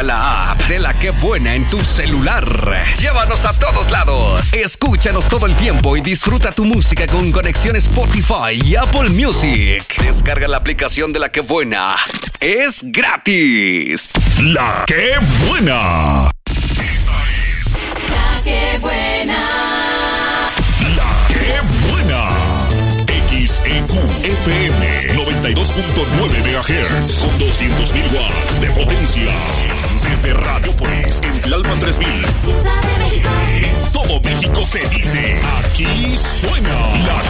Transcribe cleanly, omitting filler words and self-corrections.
Descarga la app de La Que Buena en tu celular. Llévanos a todos lados. Escúchanos todo el tiempo y disfruta tu música con conexión Spotify y Apple Music. Descarga la aplicación de La Que Buena. Es gratis. La Que Buena. Esta es La Que Buena. La Que Buena. XEQ FM 92.9 MHz con 200.000 watts de potencia. Desde Radiopolis en Tlalpan 3000. Ciudad de México. En todo México se dice, aquí suena La